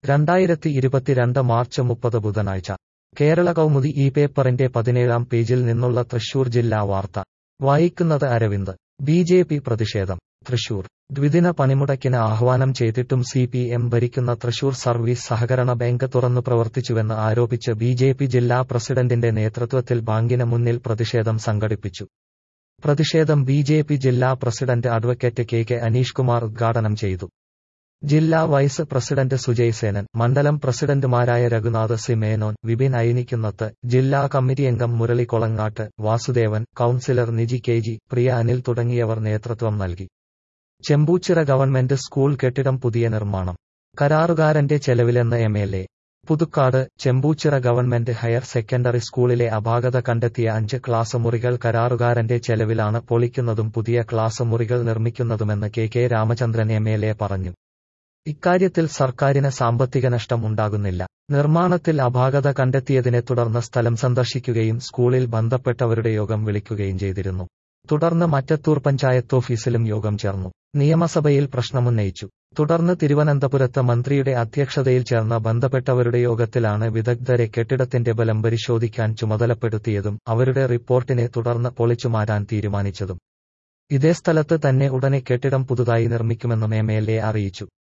2022 March 30 ബുധനാഴ്ച കേരള കൗമുദി ഈ പേപ്പറിന്റെ 17-ാം പേജിൽ നിന്നുള്ള തൃശൂർ ജില്ലാ വാർത്ത വായിക്കുന്നത് അരവിന്ദ്. ബി.ജെ.പി. പ്രതിഷേധം. തൃശൂർ. ദ്വിദിന പണിമുടക്കിന് ആഹ്വാനം ചെയ്തിട്ടും സി.പി.എം. ഭരിക്കുന്ന തൃശൂർ സർവീസ് സഹകരണ ബാങ്ക് തുറന്നു പ്രവർത്തിച്ചുവെന്ന് ആരോപിച്ച് ബി.ജെ.പി. ജില്ലാ പ്രസിഡന്റിന്റെ നേതൃത്വത്തിൽ ബാങ്കിന് മുന്നിൽ പ്രതിഷേധം സംഘടിപ്പിച്ചു. പ്രതിഷേധം ബി.ജെ.പി. ജില്ലാ president advocate K. Aneesh Kumar ഉദ്ഘാടനം ചെയ്തു. ജില്ലാ വൈസ് പ്രസിഡന്റ് സുജയ് സേനൻ, മണ്ഡലം പ്രസിഡന്റുമാരായ രഘുനാഥ് സി മേനോൻ, വിപിൻ ഐനിക്കുന്നത്ത്, ജില്ലാ കമ്മിറ്റി അംഗം മുരളി കൊളങ്ങാട്ട്, വാസുദേവൻ, കൌൺസിലർ നിജി കെ.ജി, പ്രിയ അനിൽ തുടങ്ങിയവർ നേതൃത്വം നൽകി. ചെമ്പൂച്ചിറ ഗവൺമെന്റ് സ്കൂൾ കെട്ടിടം പുതിയ നിർമ്മാണം. കരാറുകാരന്റെ ചെലവിലെന്ന് MLA. Puthukkad. Chembuchira government higher secondary സ്കൂളിലെ അപാകത കണ്ടെത്തിയ 5 ക്ലാസ് മുറികൾ കരാറുകാരന്റെ ചെലവിലാണ് പൊളിക്കുന്നതും പുതിയ ക്ലാസ് മുറികൾ നിർമ്മിക്കുന്നതുമെന്ന് കെ. രാമചന്ദ്രൻ എം.എൽ.എ. പറഞ്ഞു. ഇക്കാര്യത്തിൽ സർക്കാരിന് സാമ്പത്തിക നഷ്ടം ഉണ്ടാകുന്നില്ല. നിർമ്മാണത്തിൽ അപാകത കണ്ടെത്തിയതിനെ തുടർന്ന് സ്ഥലം സന്ദർശിക്കുകയും സ്കൂളിൽ ബന്ധപ്പെട്ടവരുടെ യോഗം വിളിക്കുകയും ചെയ്തിരുന്നു. തുടർന്ന് മറ്റത്തൂർ പഞ്ചായത്ത് ഓഫീസിലും യോഗം ചേർന്നു. നിയമസഭയിൽ പ്രശ്നമുന്നയിച്ചു. തുടർന്ന് തിരുവനന്തപുരത്ത് മന്ത്രിയുടെ അധ്യക്ഷതയിൽ ചേർന്ന ബന്ധപ്പെട്ടവരുടെ യോഗത്തിലാണ് വിദഗ്ധരെ കെട്ടിടത്തിന്റെ ബലം പരിശോധിക്കാൻ ചുമതലപ്പെടുത്തിയതും അവരുടെ റിപ്പോർട്ടിനെ തുടർന്ന് പൊളിച്ചുമാറ്റാൻ തീരുമാനിച്ചതും. ഇതേ സ്ഥലത്ത് തന്നെ ഉടനെ കെട്ടിടം പുതുതായി നിർമ്മിക്കുമെന്നും എം.എൽ.എ. അറിയിച്ചു.